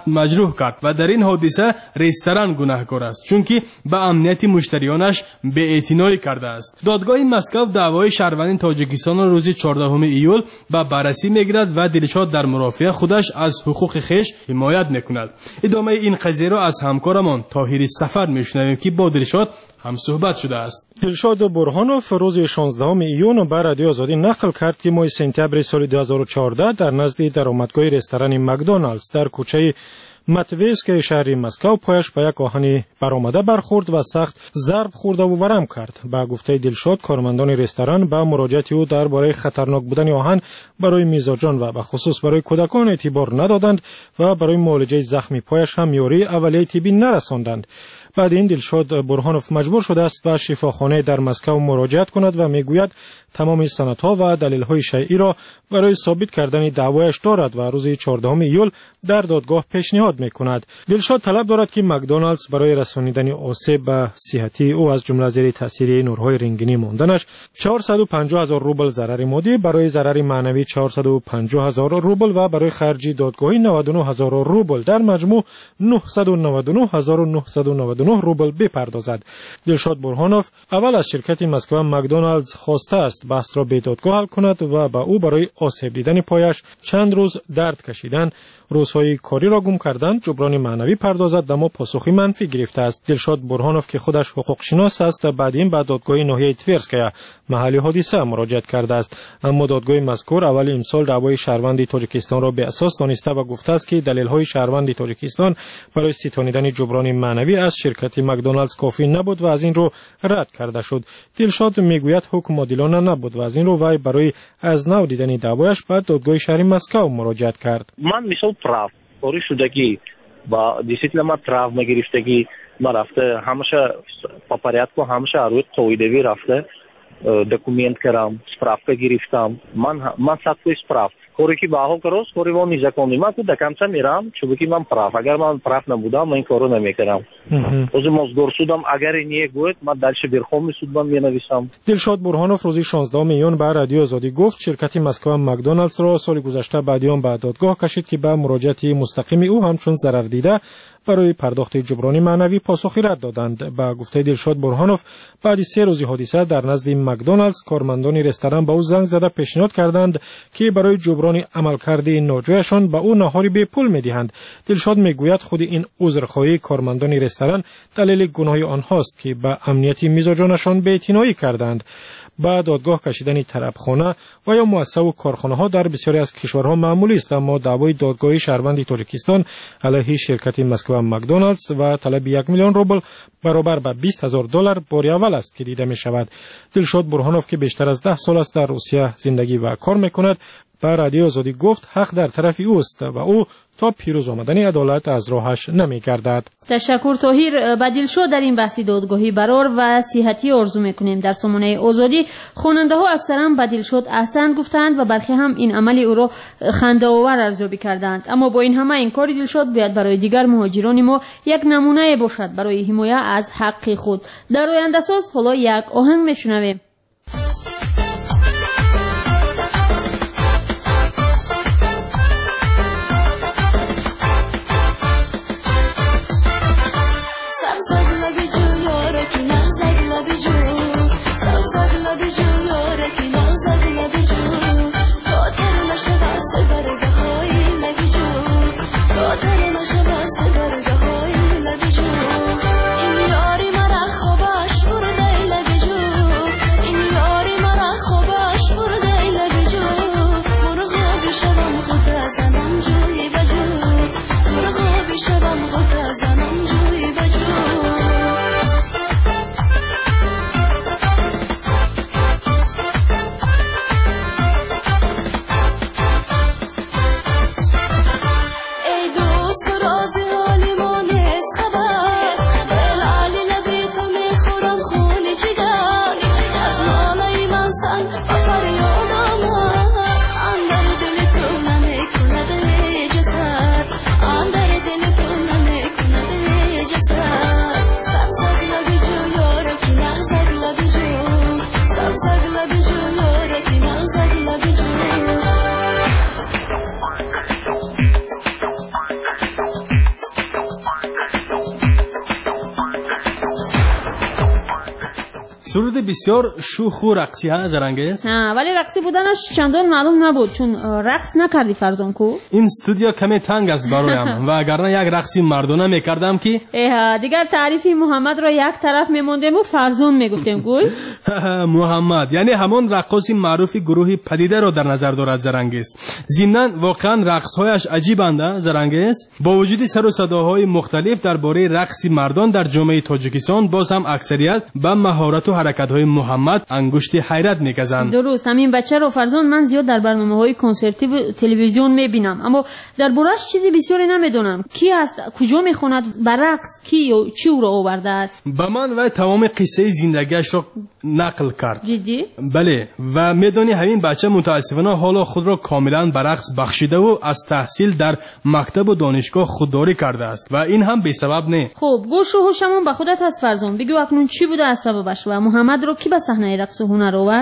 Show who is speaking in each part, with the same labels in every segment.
Speaker 1: مجروح کرد و در این حادثه رستوران گناهکار است چون که به امنیت مشتریانش بی‌اعتنایی کرده است. دادگاه مسکو دعوای شهروند تاجیکستان را روز 14 ایول به بررسی میگیرد و دلشاد در مرافعه خودش از حقوق خویش حمایت میکند. ادامه این قضیه را از همکارمان طاهر سفر میشنویم که با دلشاد هم صحبت شده است.
Speaker 2: دلشاد برهانوف روز 16 ایون بر رادیو آزادی نقل کرد که ماه سپتامبر سال 2014 در نزد درآمدگاه رستوران مکدونالدز در کوچه ماتویسک شهر مسکو پایش به یک آهن برآمده برخورد و سخت ضرب خورده و ورم کرد. با گفته دلشاد کارمندان رستوران به مراجعت او درباره خطرناک بودن آهن برای میزبان و به خصوص برای کودکان اعتبار ندادند و برای معالجه زخم پایش هم یاری اولیه طبی نرساندند. بعد این دلشاد برهانوف مجبور شده است به شفاخانه در مسکو مراجعت کند و میگوید تمام سندها و دلیل‌های شرعی را برای ثابت کردن دعوایش دارد و روز 14 ایول در دادگاه پیشنهاد میکند. دلشاد طلب دارد که مکدونالدز برای رسانیدن آسیب به صحتی او از جمله زیر تاثیر نورهای رنگینی ماندنش 450,000 روبل ضرر مادی، برای ضرر معنوی 450,000 روبل و برای خرج دادگاهی 99,000 روبل در مجموع 999,999 روبل بپردازد. دلشاد برهانوف اول از شرکت مسکو مکدونالدز خواسته است بحث را به دادگاه حل کند و به او برای آسیب دیدن پایش چند روز درد کشیدن، روزهای کاری را گم کردن، جبران معنوی پردازد، اما پاسخی منفی گرفته است. دلشاد برهانوف که خودش حقوق شناس است بعد این به دادگاه ناحیه تورسکیا محل حادثه مراجعت کرده است، اما دادگاه مذکور اول امسال دعوای شهروند تاجیکستان را به اساس دانسته و گفته است که دلیل‌های شهروند تاجیکستان برای ستانیدن جبران معنوی از شرکت مکدونالدز کافی نبود و از این رو رد کرده شد. دلشاد میگوید حکم عادلانه نبود و از این رو وی برای از نو دیدن дعوایش به دادگاه شهر مسکو مراجعت کرد.
Speaker 3: من مثل прав طوری шудагӣ ба действительно ман травма гирифтагӣ ман рафта ҳамаша по порядку ҳамаша рӯи қоидавӣ рафта документ кардам справка гирифтам ман садфоиз прав коре ки ба ҳол карос кори ва незаконӣ ман ку до конца мерам чунки ман прав агар ман прав набудам ман ин коро намекардам ӯзи моздор судам агаре не гӯяд ман дальше берхоми суд ман менависам.
Speaker 2: دلشاد برهانوف روز 16 میون به رادیو آزادی گفت شرکت مسکو مکدونالدز را سال گذشته بعدیان به دادگاه کشید که به مراجعت مستقیم او همچون ضرر دیده برای پرداخت جبران معنوی پاسخی رد دادند. با گفته دلشاد برهانوف بعد 3 روز حادثه در نزد مکدونالدز کارمندان رستوران به او زنگ زده پیشنهاد کردند که برای جبران عملکرد ناجایشان به او ناهاری به پول میدهند. دلشاد میگوید خود این عذرخواهی کارمندان رستوران دلیل گناه آنهاست که به امنیت میزبانشان بی‌اعتنایی کردند. با دادگاه کشیدن طرفخانه و یا مؤسسه و کارخانه ها در بسیاری از کشورها معمولی است، اما دعوای دادگاهی شهروند تاجیکستان علیه شرکت مسکو مکدونالدز و طلب 1 میلیون روبل برابر به $20,000 بار اول است که دیده می شود. دلشاد برهانوف که بیشتر از 10 سال است در روسیه زندگی و کار می کند به رادیو آزادی گفت حق در طرف اوست و او تا پیروز آمدن عدالت از راهش نمی‌گردد.
Speaker 4: تشکر طاهر. با دلشاد در این بحث دادگاهی برار و صحتی آرزو می‌کنیم. در سامانه آزادی خواننده‌ها اکثرا با دلشاد احسن گفتند و برخی هم این عمل او را خنده‌آور ارزیابی کردند، اما با این همه این کار دلشاد باید برای دیگر مهاجران ما یک نمونه باشد برای حمایت از حق خود. در آینده ساز حالا یک آهنگ میشنویم.
Speaker 1: سرود بسیار شوخ و رقصی ها زرنگیز.
Speaker 4: ولی رقصی بودنش چندان معلوم نبود چون رقص نکردی فرزان کو.
Speaker 1: این استودیو کمی تنگ است برایم و اگر یک رقصی مردانه میکردم که
Speaker 4: دیگر تعریفی محمد را یک طرف میموندیم و فرزان میگفتیم گوی.
Speaker 1: محمد یعنی همان رقاصی معروف گروه پدیده را در نظر دارد زرنگیز. ضمناً واقعا رقصهایش عجیبند زرنگیز. با وجود سر و صداهای مختلف درباره رقص مردان در جامعه تاجیکستان باز هم اکثریت به مهارت و حرکت‌های محمد انگشت حیرت می‌گذارند.
Speaker 4: درست، همین بچه رو فرزان من زیاد در برنامه‌های کنسرتی و تلویزیون می‌بینم اما درباره‌اش چیزی بسیاری نمی‌دونم. کی است؟ کجا می‌خواند؟ به رقص کی و چی او را آورده است؟
Speaker 1: به من و تمام قصه زندگیش را نقل کرد.
Speaker 4: جدی؟
Speaker 1: بله و می‌دونی همین بچه متأسفانه حالا خود را کاملاً به رقص بخشیده و از تحصیل در مکتب و دانشگاه خودداری کرده است و این هم بی سبب نه.
Speaker 4: خب گوش و هوشمون به خودت هست فرزان، بگو اکنون چی بوده از سببش و محمد رو کی به صحنه رقص و هنر آورد؟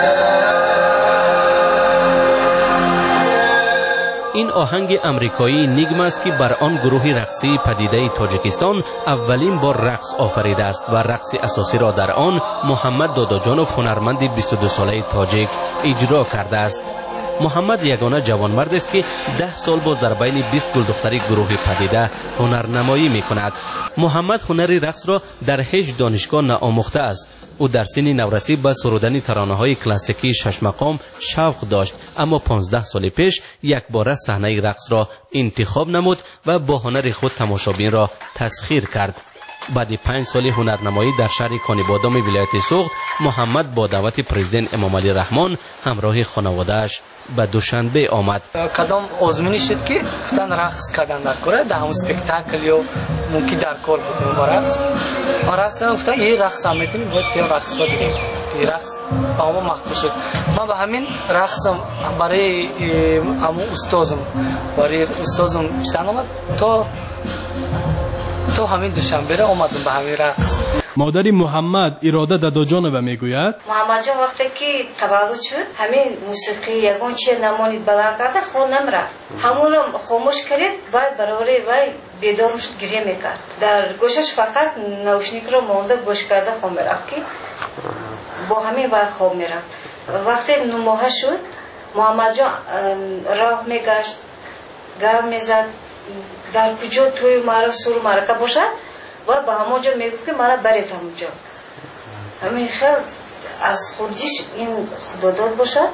Speaker 5: این آهنگ امریکایی نیگم است که بر آن گروه رقصی پدیده تاجیکستان اولین بار رقص آفریده است و رقص اساسی را در آن محمد داداجانوف هنرمند 22 ساله تاجیک اجرا کرده است. محمد یگانه جوانمرد است که 10 سال باز در بین 20 گلدختری گروه پدیده هنرنمایی می کند. محمد هنر رقص را در هیچ دانشگاه نآموخته است. او در سن نورسی به سرودن ترانه‌های کلاسیکی 6 مقام شوق داشت اما 15 سال پیش یک بار صحنه رقص را انتخاب نمود و با هنر خود تماشابین را تسخیر کرد. بعد 5 سال هنرنمایی در شهر کانیبادام ولایت سوخت، محمد با دعوت پرزیدنت امام علی رحمان همراه خانواده‌اش به دوشنبه آمد.
Speaker 6: کدام آزمونی شد که گفتن رقص کردن در کره در همون اسپکتاکل یا ممکن در کار بودیم با رقص. ما رقص کردن گفتن این رقص هم میتونیم باید تیم رقص ها دیدیم. این رقص با همون مخفوظ شد. من به همین رقصم برای همون استازم پیشن آمد تا همین دوشنبه را آمدم به همین رقص.
Speaker 1: مادری محمد اراده داداجانوف میگوید
Speaker 7: محمد جان وقتی که تولد شد همین موسیقی یگان چیه نمانید بلند کرده خونم رفت همون را خاموش کرد و برای وی بیدار شد گریه میکرد در گوشش فقط نوشنیک را مانده گوش کرده خواب میرفت که با همین وی خواب میرفت. وقتی 9 ماه شد محمد جان راه میگشت گام میزد در کجا توی مرا سور مرکه باشد و به همونجا میگفت که مرا برید همونجا. همین خیلی از خودیش این خداداد باشد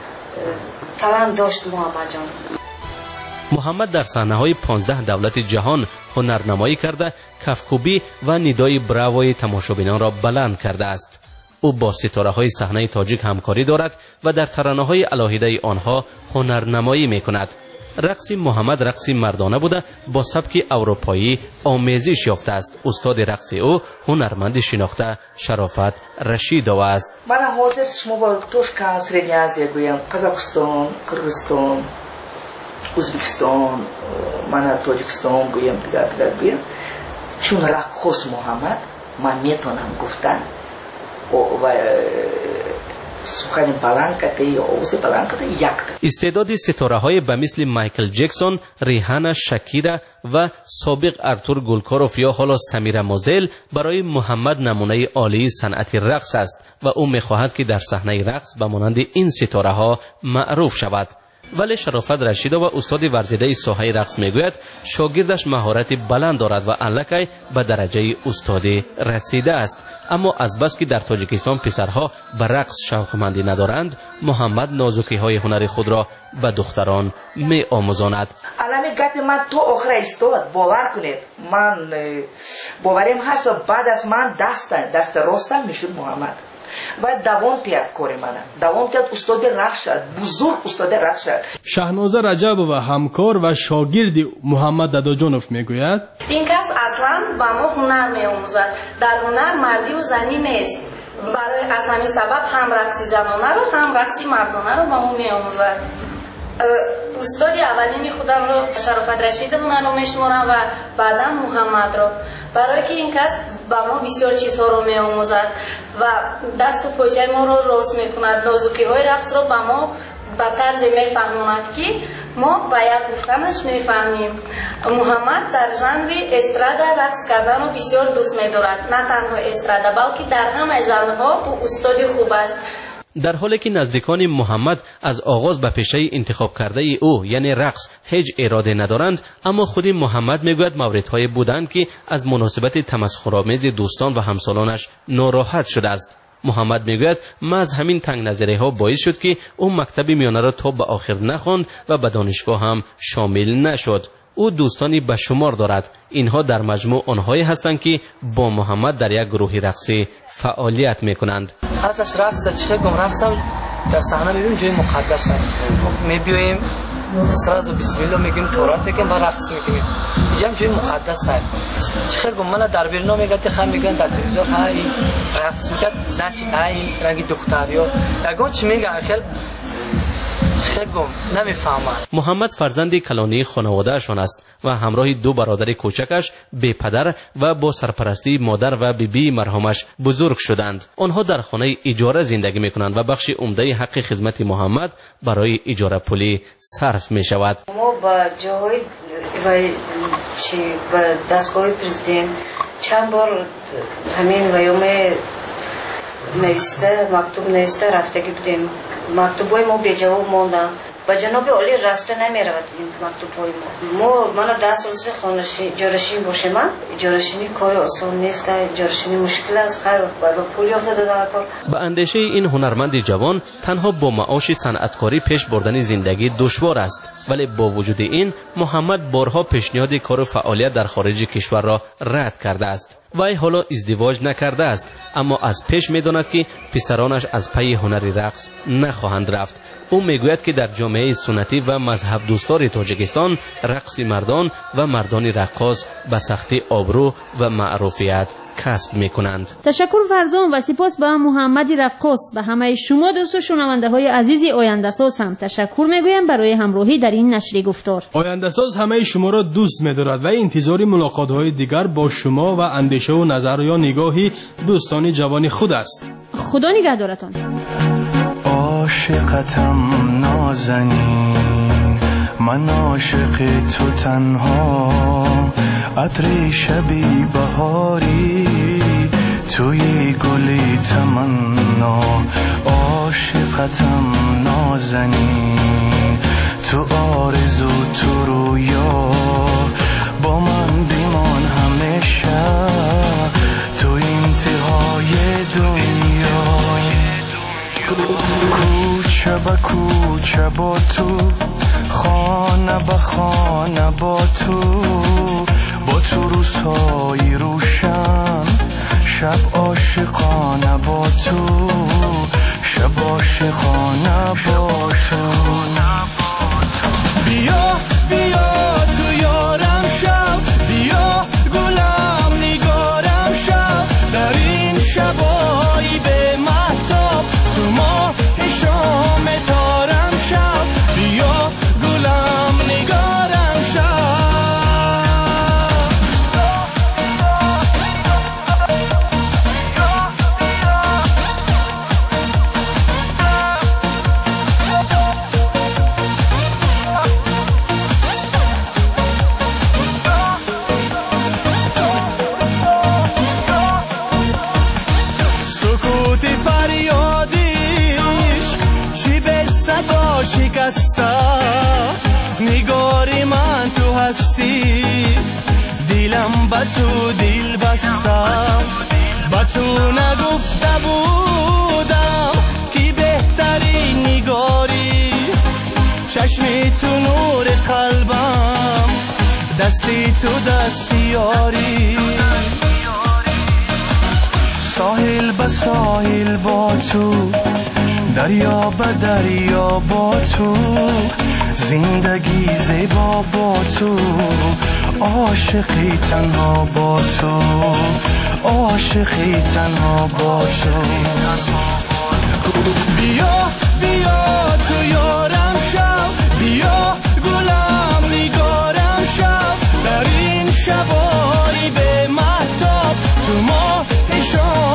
Speaker 7: توان داشت محمد جان.
Speaker 5: محمد در صحنه‌های 15 دولت جهان هنرنمایی کرده کفکوبی و ندای براوی تماشابینان را بلند کرده است. او با ستاره‌های صحنه تاجیک همکاری دارد و در ترانه‌های الهیده آنها هنرنمایی می‌کند. رقص محمد رقص مردانه بوده با سبک اروپایی آمیزش یافته است. استاد رقص او هنرمند شناخته شرافت رشیدوف است.
Speaker 8: من حاضر شما با توشکان سرین آسیا گویم قزاقستان، کرغیزستان، ازبکستان، من تاجیکستان گویم دیگر گویم چون رقاص محمد من میتونم گفتن و سخن بلند کرده یا آواز بلند کرده یک.
Speaker 5: استعداد ستاره‌های به مثل مایکل جکسون، ریحانه، شاکیرا و سابق ارتور گولکاروف یا حالا سمیرا موزل برای محمد نمونه عالی صنعت رقص است و او می‌خواهد که در صحنه رقص به مانند این ستاره‌ها معروف شود. ولی شرافت رشیدوف و استاد ورزیده ساحه رقص میگوید شاگردش مهارت بلند دارد و اندکی به درجه استادی رسیده است. اما از بس که در تاجیکستان پسرها به رقص شوقمندی ندارند محمد نازکی‌های هنر خود را به دختران می آموزاند.
Speaker 8: علامه گپ من تو آخر استاد باور کنید من باوریم هست و بعد از من دست راستم میشد محمد و دوام کرد کار من دوام کرد استاد رقص شد بزرگ استاد رقص شد.
Speaker 1: شهنازه رجب و همکار و شاگرد محمد داداجانوف میگوید
Speaker 9: این کس اصلا با ما هنر میآموزد. در هنر مردی و زنی نیست. برای از همین سبب هم رقص زنانه رو هم رقص مردانه رو با ما میآموزد. استاد اولین خودم رو شرافت رشید هنر رو میشمارم و بعدا محمد رو برای که این کس با ما بسیار چیزها رو میآموزد و دست و پاچه ما رو راست میکند. نازکی های رقص رو با ما به طرز میفهماند که ما با یک گفتنش میفهمیم محمد در ژانر استرادا رقص کردن رو بسیار دوست می‌دارد. نه تنها استرادا بلکه در همه ژانرها او استاد خوب است.
Speaker 5: در حالی که نزدیکان محمد از آغاز به پیشه انتخاب کرده او یعنی رقص هیچ اراده ندارند، اما خود محمد میگوید موردهای بودند که از مناسبت تمسخرآمیز دوستان و همسالانش ناراحت شده است. محمد میگوید از همین تنگ نظری ها باعث شد که او مکتب میانه را تا به آخر نخواند و به دانشگاه هم شامل نشد. او دوستانی به شمار دارد. اینها در مجموع آنهایی هستند که با محمد در یک گروه رقصی فعالیت میکنند.
Speaker 6: ازش رقص چه گم رقصم در صحنه میبینیم جای مقدس است. میبینیم سراز و بسم الله میگیم تورات میگیم و رقص میکنیم. اینجا جای مقدس است. چه گم من در برنامه میگه خم میگن در تلویزیون های رقص میکرد زنچ های رنگی دختریو یگان چی میگن اخل
Speaker 5: محمد فرزند کلانی خانوادهشان است و همراه دو برادر کوچکش به پدر و با سرپرستی مادر و بیبی مرحومش بزرگ شدند. آنها در خانه اجاره زندگی میکنند و بخش عمده حق خدمت محمد برای اجاره پولی صرف می شود.
Speaker 7: ما با جاهای و دستگاه پرزیدنت چند بار همین ویوم نوشته مکتوب نوشته رفتگی بودیم. مکتوبای ما به جواب مانده و جناب عالی راسته نمی رود این مکتوبای ما. من 10 سال خانه جارشین باشم. جارشینی کار آسان نیست. جارشینی مشکل است. خیر با پولی افتاده در کار.
Speaker 5: به اندیشه این هنرمند جوان تنها با معاش صنعتکاری پیش بردن زندگی دشوار است، ولی با وجود این محمد بارها پیشنهاد کار و فعالیت در خارج کشور را رد کرده است. وی حالا ازدواج نکرده است، اما از پیش می‌داند که پسرانش از پی هنری رقص نخواهند رفت. او میگوید که در جامعه سنتی و مذهب دوستار تاجیکستان رقص مردان و مردان رقاص به سختی آبرو و معروفیت کسب میکنند.
Speaker 4: تشکر فرزان و سپاس به محمد رقاص. به همه شما دوست و شنونده های عزیز آینده ساز هم تشکر میگویم برای همراهی در این نشر گفتار.
Speaker 1: آینده ساز همه شما را دوست می‌دارد و انتظار ملاقات های دیگر با شما و اندیشه و نظر یا نگاهی دوستانی جوانی خود است.
Speaker 4: خدا نگهدارتان.
Speaker 10: عاشقتم نازنین، من عاشق تو تنها، عطر شبی بهاری توی گلی تمنا. عاشقتم نازنین، تو آرزو تو رویا، با من بیمان همیشه تو انتهای دنیا. کوچه با کوچه با تو، خانه با خانه با تو روزهای روشن، شب عاشقانه با تو، شب عاشقانه با تو. بیا بیا تو یارم شب، بیا گلم نگارم شب، در این شبایی به مهتاب تو ماه شام تارم شب، بیا گلم نگارم شب. سکوت فریادیش چی به صدا شکسته، نگاری من تو هستی، دلم با تو دل بستم، با تو نگفته بودم که بهترین نگاری، چشمی تو نور قلبم، دستی تو دستیاری، ساحل به ساحل با تو، دریا به دریا با تو، زندگی زیبا با تو، عاشقی تنها با تو، عاشقی تنها با تو. بیا بیا تو یارم شب، بیا گلم نگارم شب، در این شبایی به مهتاب تو ماه شام